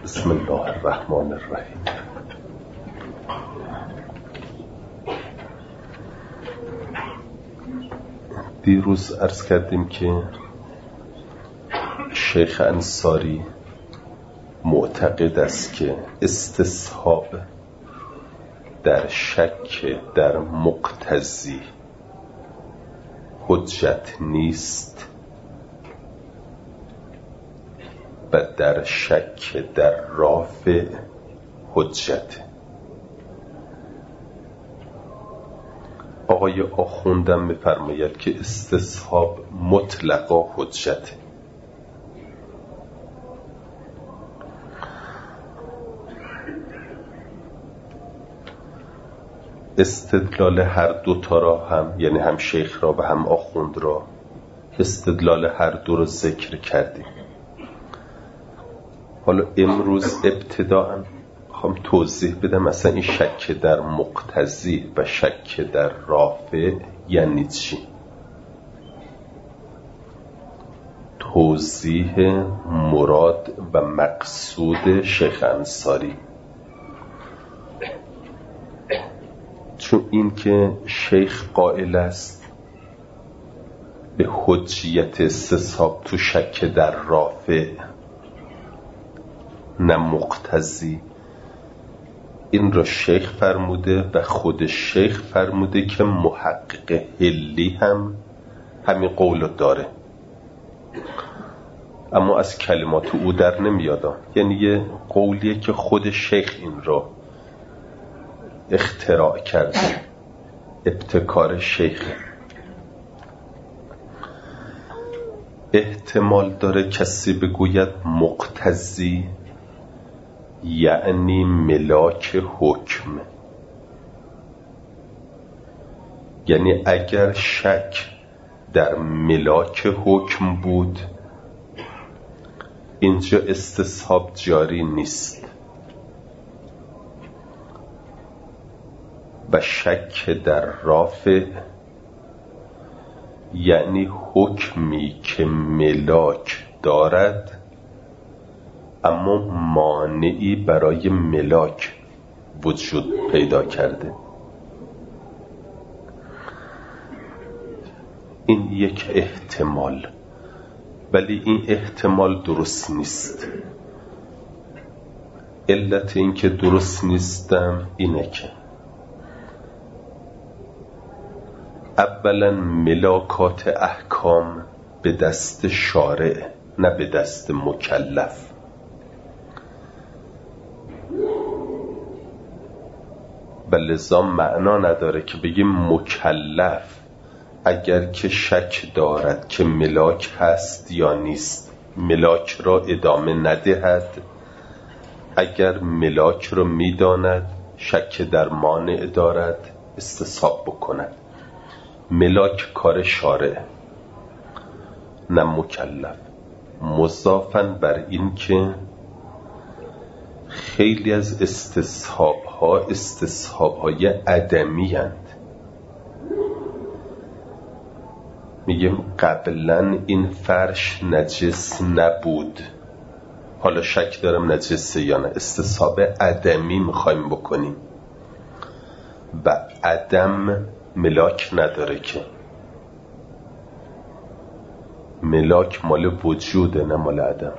بسم الله الرحمن الرحیم. دیروز عرض کردیم که شیخ انصاری معتقد است که استصحاب در شک در مقتضی حجت نیست و در شک در رافع حجت. آقای آخوندم می‌فرماید که استصحاب مطلقا حجت. استدلال هر دوتا را هم، یعنی هم شیخ را و هم آخوند را، استدلال هر دو را ذکر کردیم. حالا امروز ابتداءً میخوام توضیح بدم مثلا این شک در مقتضی و شک در رافع یعنی چی. توضیح مراد و مقصود شیخ انصاری، چون این که شیخ قائل است به حجیت استصحاب تو شک در رافع نه مقتضی، این را شیخ فرموده و خود شیخ فرموده که محقق حلی هم همین قول داره، اما از کلمات او در نمیاد، یعنی یه قولیه که خود شیخ این را اختراع کرده، ابتکار شیخ. احتمال داره کسی بگوید مقتضی یعنی ملاک حکم، یعنی اگر شک در ملاک حکم بود اینجا استصحاب جاری نیست و شک در رافع یعنی حکمی که ملاک دارد اما مانعی برای ملاک وجود پیدا کرده. این یک احتمال، ولی این احتمال درست نیست. علت این که درست نیستم اینه که اولا ملاکات احکام به دست شارع نه به دست مکلف. و لذا معنا نداره که بگیم مکلف اگر که شک دارد که ملاک هست یا نیست ملاک را ادامه ندهد، اگر ملاک را میداند شک در مانع دارد استصحاب بکند. ملاک کار شارع نه مکلف. مضافاً بر این که خیلی از استصحاب‌های عدمی هستند. میگم قبلا این فرش نجس نبود، حالا شک دارم نجسه یا نه، استصحاب عدمی میخوایم بکنیم و عدم ملاک نداره، که ملاک مال وجوده نه مال عدم.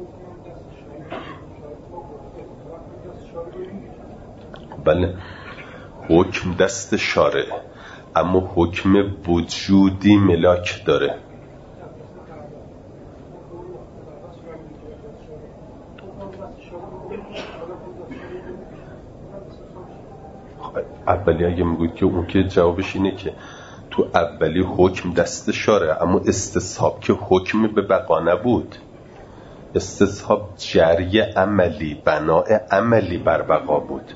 بله حکم دست شارع اما حکم وجودی ملاک داره. اولی اگه میگوید که اون که جوابش اینه که تو اولی حکم دست شارع اما استصحاب که حکم به بقا نبود، استصحاب جری عملی بناء عملی بر بقا بود.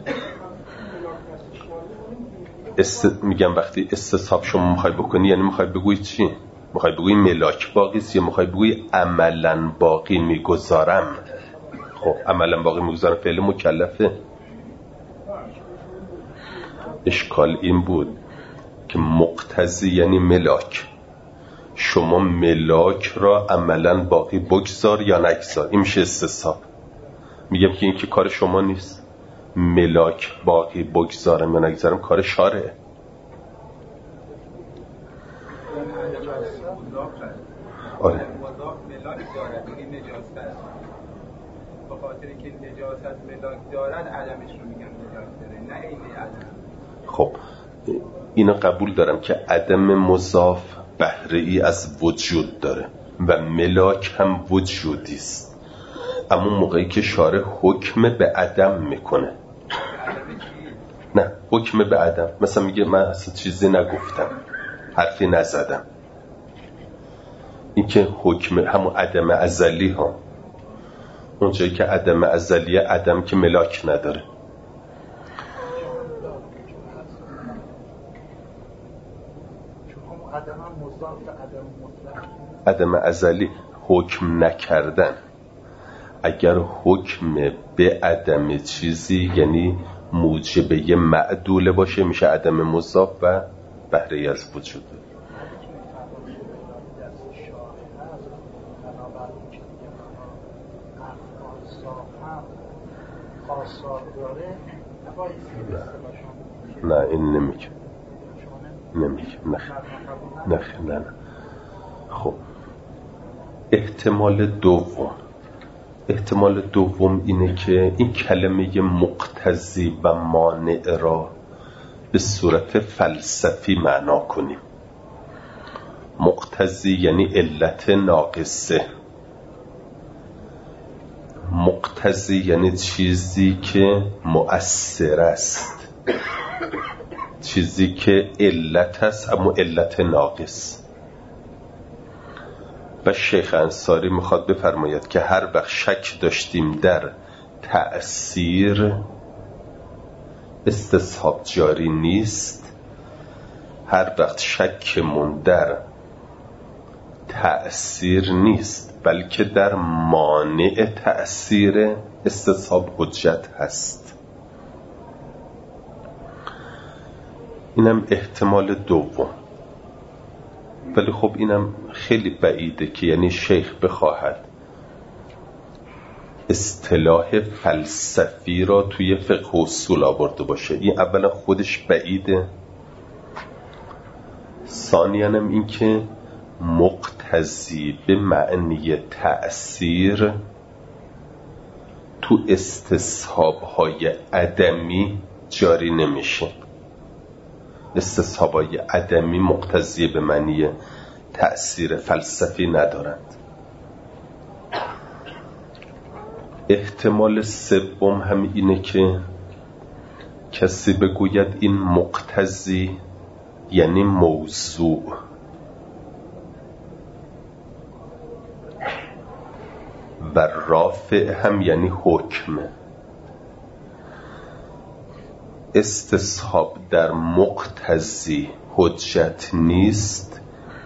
میگم وقتی استصحاب شما میخوای بکنی یعنی میخوای بگوی چی؟ میخوای بگوی ملاک باقی است یا میخوای بگوی عملا باقی میگذارم؟ خب عملا باقی میگذارم فعل مکلفه. اشکال این بود که مقتضی یعنی ملاک، شما ملاک را عملا باقی بگذار یا نگذار، این میشه استصحاب. میگم که این که کار شما نیست. ملاک باقی بگذارم یا نگذارم کار شارعه. آره ملاک دارد این نجاست به خاطر که نجاست ملاک دارد عدمش رو میگن ملاک داره نه این عدم. خب اینو قبول دارم که عدم مضاف بهره ای از وجود داره و ملاک هم وجودی است، اما موقعی که شارع حکم به عدم میکنه، نه حکم به عدم، مثلا میگه من اصلا چیزی نگفتم، حرفی نزدم، این که حکم همون عدم ازلی ها، اونجایی که عدم ازلیه عدم که ملاک نداره. عدم ازلی حکم نکردن. اگر حکم به عدم چیزی یعنی موجب یه معدوله باشه میشه عدم مضاف و بهره از وجود. نه این نمیگه نه. خب احتمال دوم اینه که این کلمه مقتضی و مانع را به صورت فلسفی معنا کنیم. مقتضی یعنی علت ناقصه، مقتضی یعنی چیزی که مؤثر است، چیزی که علت است اما علت ناقص. و شیخ انصاری میخواد بفرماید که هر وقت شک داشتیم در تأثیر، استصحاب جاری نیست. هر وقت شکمون در تأثیر نیست بلکه در مانع تأثیر، استصحاب حجت هست. اینم احتمال دوم. ولی خب اینم خیلی بعیده که یعنی شیخ بخواهد اصطلاح فلسفی را توی فقه و اصول آورده باشه. این اولا خودش بعیده، ثانیاً هم این که مقتضی به معنی تأثیر تو استصحاب‌های عدمی جاری نمیشه. استصحاب‌های عدمی مقتضی به معنی تأثیر فلسفی ندارند. احتمال سوم هم اینه که کسی بگوید این مقتضی یعنی موضوع، و رافع هم یعنی حکم. استصحاب در مقتضی حجت نیست،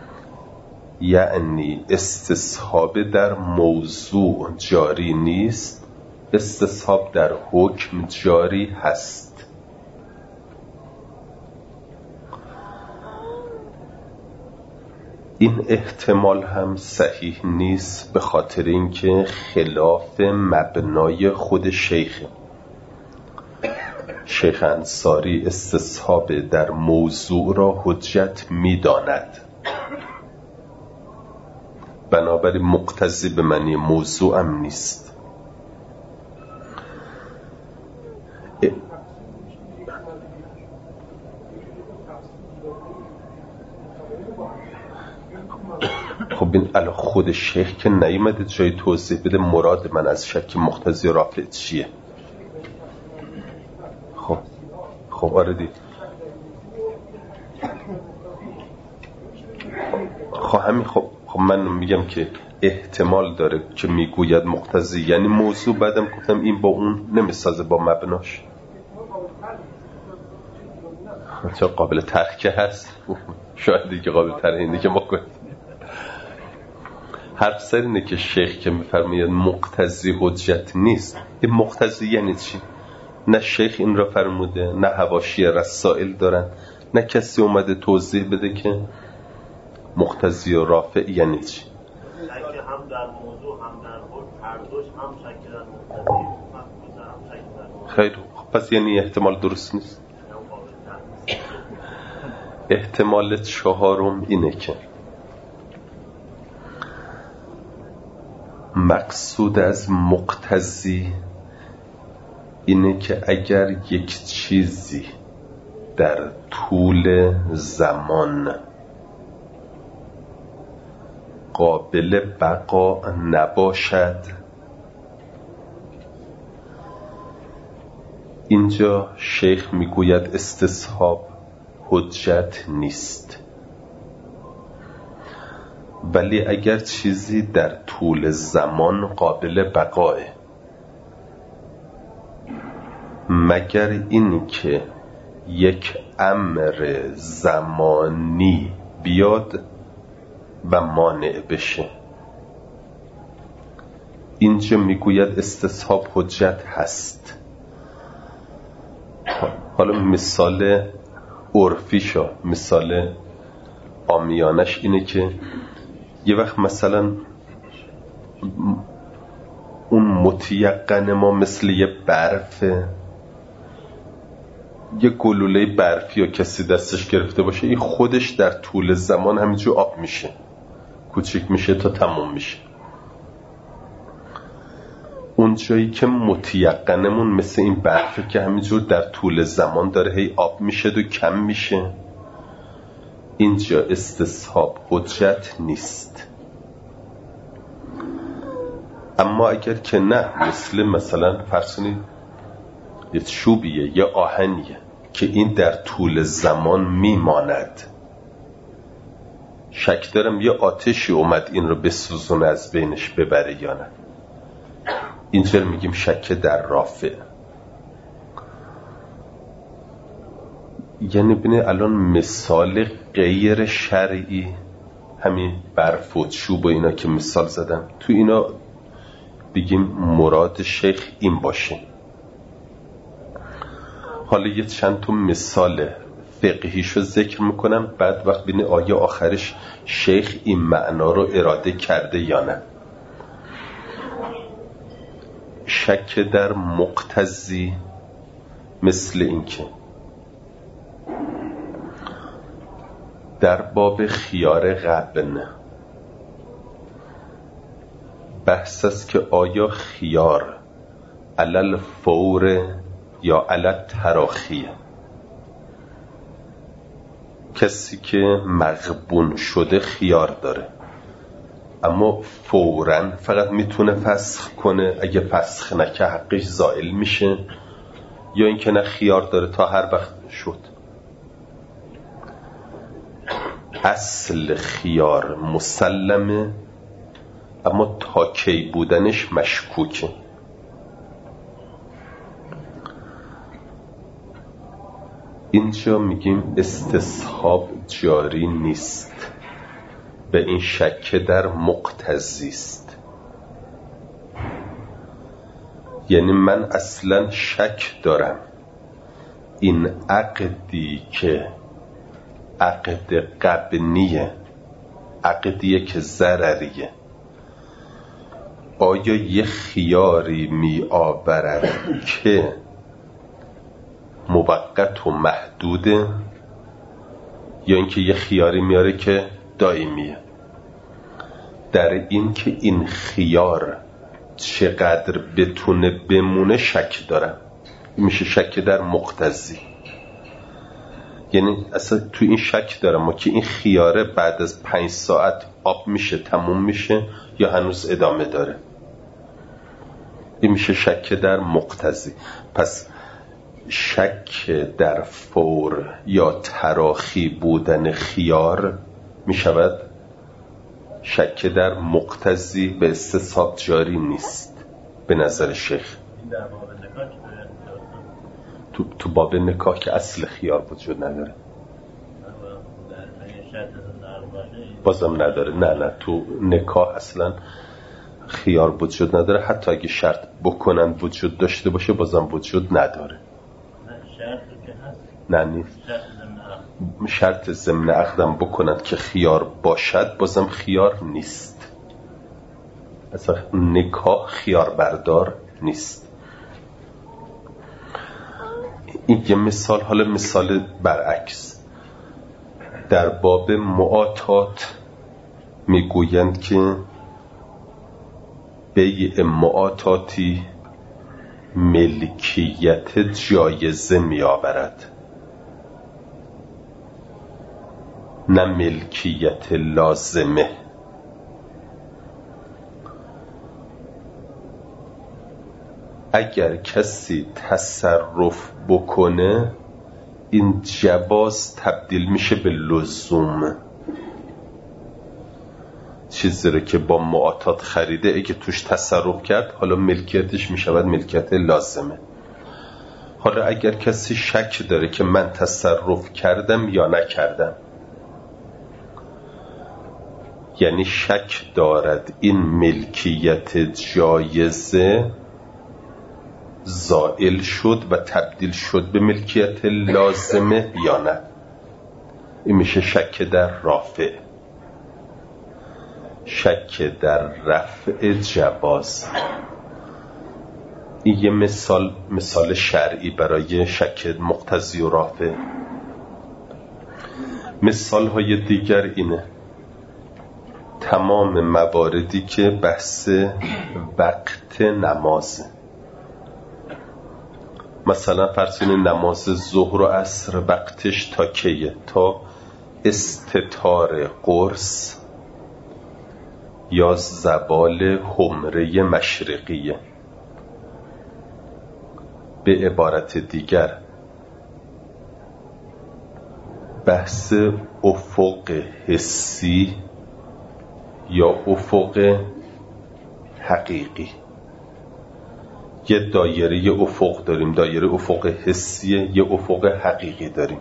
یعنی استصحاب در موضوع جاری نیست، استصحاب در حکم جاری هست. این احتمال هم صحیح نیست به خاطر اینکه خلاف مبنای خود شیخ انصاری استصحاب در موضوع را حجت می‌داند. بنابراین مقتضی به معنی موضوع هم نیست. خب این الان خود شیخ که نیامده جای توضیح بده مراد من از شک مقتضی رافع چیه. خب آره دی. خب من میگم که احتمال داره که میگوید مقتضی یعنی موضوع، بعدم گفتم این با اون نمیسازه با مبناش. چه قابل ترکه هست، شاید دیگه قابل تر اینه که ما کنیم. حرف سر اینه که شیخ که میفرماید مقتضی حجت نیست، این مقتضی یعنی چی؟ نه شیخ این را فرموده، نه حواشی رسائل دارن، نه کسی اومده توضیح بده که مقتضی و رافع یعنی چی. شک هم در موضوع هم در حکم هر دوش هم شک در مقتضی خیلی پس یعنی احتمال درست نیست. احتمال چهارم اینه که مقصود از مقتضی اینه که اگر یک چیزی در طول زمان قابل بقا نباشد، اینجا شیخ میگوید استصحاب حجت نیست. ولی اگر چیزی در طول زمان قابل بقاه، مگر این که یک امر زمانی بیاد و مانع بشه، اینجا میگوید استصحاب حجت هست. حالا مثال عرفیشا، مثال عامیانش اینه که یه وقت مثلا اون متیقن ما مثل یه برفه، یه گلوله برفی یا کسی دستش گرفته باشه، این خودش در طول زمان همینجور آب میشه، کوچیک میشه تا تموم میشه. اون جایی که متیقنمون مثل این برفه که همینجور در طول زمان داره هی آب میشه و کم میشه، اینجا استصحاب حجت نیست. اما اگر که نه، مثلا فرض کنید یه چوبیه، یه آهنیه که این در طول زمان میماند، شک دارم یه آتشی اومد این رو بسوزونه از بینش ببره یا نه، اینجا میگیم شک در رافع. یعنی ببینید الان مثال غیر شرعی، همین برف و چوب و اینا که مثال زدم، تو اینا بگیم مراد شیخ این باشه. حالا یه چند تا مثال فقهیشو ذکر میکنم، بعد وقت ببینید آیه آخرش شیخ این معنا رو اراده کرده یا نه. شک در مقتضی مثل این که در باب خیار غبن بحث است که آیا خیار علل فور یا علل تراخیه. کسی که مغبون شده خیار داره، اما فوراً فقط میتونه فسخ کنه، اگه فسخ نکه حقش زائل میشه، یا اینکه نه خیار داره تا هر وقت شد. اصل خیار مسلمه، اما تا کی بودنش مشکوکه. اینجا میگیم استصحاب جاری نیست، به این شک در مقتضی است. یعنی من اصلا شک دارم این عقدی که عقد غبنیه، عقدیه که ضرریه، آیا یه خیاری می آورد که موقت و محدوده، یا اینکه یه خیاری میاره که دائمیه؟ در این که این خیار چقدر بتونه بمونه شک دارم. میشه شک در مقتضی. یعنی اصلا تو این شک دارم که این خیاره بعد از 5 ساعت آب میشه، تموم میشه، یا هنوز ادامه داره. این میشه شک در مقتضی. پس شک در فور یا تراخی بودن خیار میشود شک در مقتضی، به استصحاب جاری نیست به نظر شیخ. تو باب نکاح که اصل خیار وجود نداره، بازم نداره. نه تو نکاح اصلا خیار وجود نداره، حتی اگه شرط بکنن وجود داشته باشه بازم وجود نداره. نه نیست. شرط ضمن عقدم بکنن که خیار باشد بازم خیار نیست. اصلا نکاح خیار بردار نیست. این یه مثال. حالا مثال برعکس در باب معاطات میگویند که بیع معاطاتی ملکیت جایزه میآورد نه ملکیت لازمه. اگر کسی تصرف بکنه این جواز تبدیل میشه به لزوم. چیزی رو که با معاطات خریده اگه توش تصرف کرد حالا ملکیتش میشود ملکیت لازمه. حالا اگر کسی شک داره که من تصرف کردم یا نکردم، یعنی شک دارد این ملکیت جایزه زائل شد و تبدیل شد به ملکیت لازمه یا نه، این میشه شک در رافع. شک در رفع جواز. این یه مثال شرعی برای شک مقتضی و رافع. مثال های دیگر اینه تمام مواردی که بحث وقت نمازه. مثلا فرض کنید نماز ظهر و عصر وقتش تا کیه؟ تا استتار قرص یا زوال حمره مشرقیه. به عبارت دیگر بحث افق حسی یا افق حقیقی. یه دایره افق داریم، دایره افق حسیه، یه افق حقیقی داریم.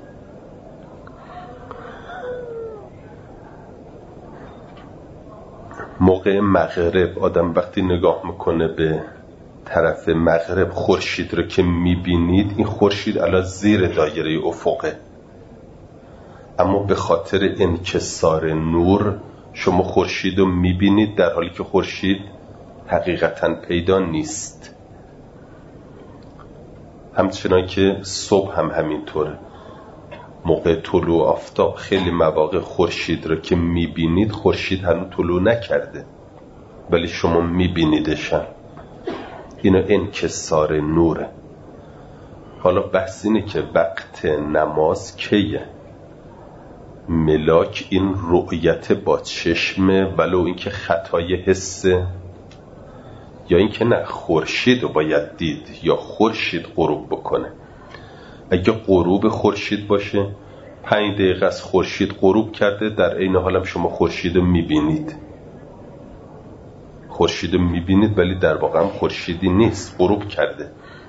موقع مغرب آدم وقتی نگاه میکنه به طرف مغرب خورشید رو که میبینید، این خورشید الان زیر دایره افقه، اما به خاطر انکسار نور شما خورشید رو میبینید در حالی که خورشید حقیقتا پیدا نیست. همچنان که صبح هم همینطوره. موقع طلوع آفتاب خیلی مواقع خورشید رو که میبینید خورشید هنوز طلوع نکرده ولی شما میبینیدشن. اینو انکسار نوره. حالا بحث اینه که وقت نماز کیه؟ ملاک این رؤیت با چشمه ولو اینکه خطای حسه، یا اینکه نه خورشید رو باید دید یا خورشید غروب بکنه. اگه غروب خورشید باشه 5 دقیقه از خورشید غروب کرده، در عین حالم شما خورشید رو میبینید. خورشید رو میبینید ولی در واقع هم خورشیدی نیست، غروب کرده.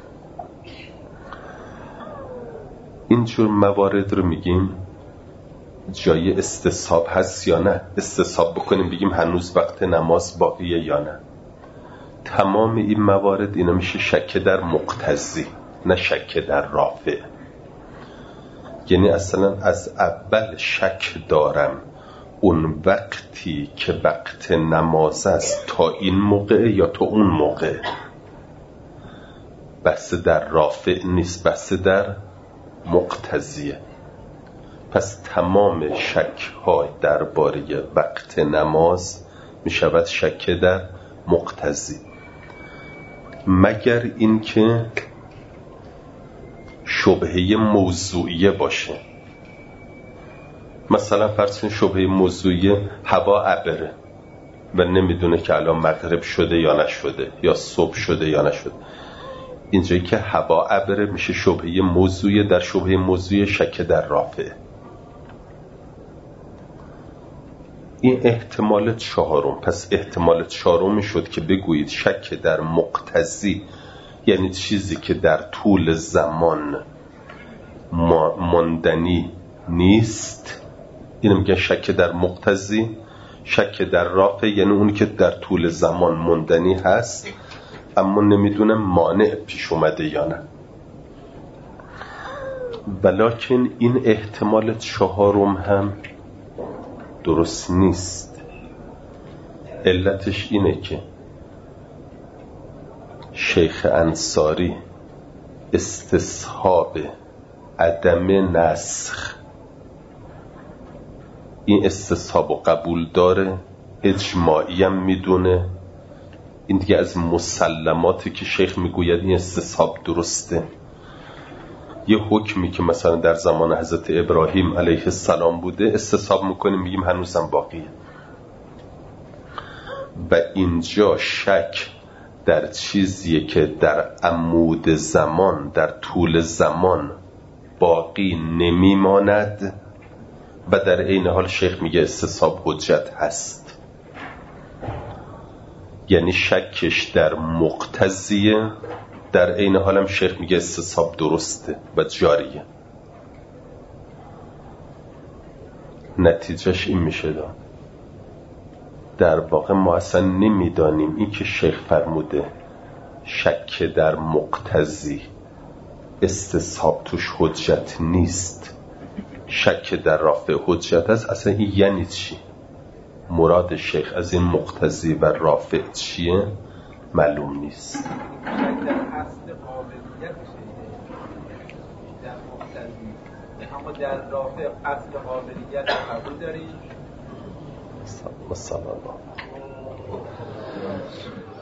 اینجور موارد رو میگیم جای استصحاب هست یا نه. استصحاب بکنیم بگیم هنوز وقت نماز باقیه یا نه. تمام این موارد اینا میشه شک در مقتضی نه شک در رافع. یعنی اصلا از اول شک دارم اون وقتی که وقت نماز است تا این موقع یا تا اون موقع. بحث در رافع نیست، بحث در مقتضیه. پس تمام شک های درباره وقت نماز می شود شک در مقتضی، مگر اینکه شبهه موضوعیه باشه. مثلا فرض کنید شبهه موضوعیه هوا ابره و نمیدونه که الان مغرب شده یا نشده یا صبح شده یا نشده. اینجایی که هوا ابره میشه شبهه موضوعیه. در شبهه موضوعیه شک در رافع. این احتمال چهارم. پس احتمال چهارم شد که بگویید شک در مقتضی یعنی چیزی که در طول زمان ماندنی نیست. اینو میگن شک در مقتضی. شک در رافع یعنی اونی که در طول زمان ماندنی هست اما نمیدونه مانع پیش اومده یا نه. ولیکن این احتمال چهارم هم درست نیست. علتش اینه که شیخ انصاری استصحاب عدم نسخ، این استصحاب و قبول داره، اجماعی هم میدونه. این دیگه از مسلماتی که شیخ میگوید این استصحاب درسته. یه حکمی که مثلا در زمان حضرت ابراهیم علیه السلام بوده استصحاب میکنیم، میگیم هنوزم باقیه. و اینجا شک در چیزیه که در عمود زمان، در طول زمان باقی نمیماند و در عین حال شیخ میگه استصحاب حجت هست. یعنی شکش در مقتضیه، در عین حالم شیخ میگه استصحاب درسته و جاریه. نتیجهش این میشه داد در واقع ما اصلا نمیدانیم این که شیخ فرموده شک در مقتضی استصحاب توش حجت نیست، شک در رافع حجت است. اصلا این یعنی چی؟ مراد شیخ از این مقتضی و رافع چیه؟ معلوم نیست. شک در اصل قابلیت در مقتضی، اما در رافع اصل قابلیت قبول داریم. مثلا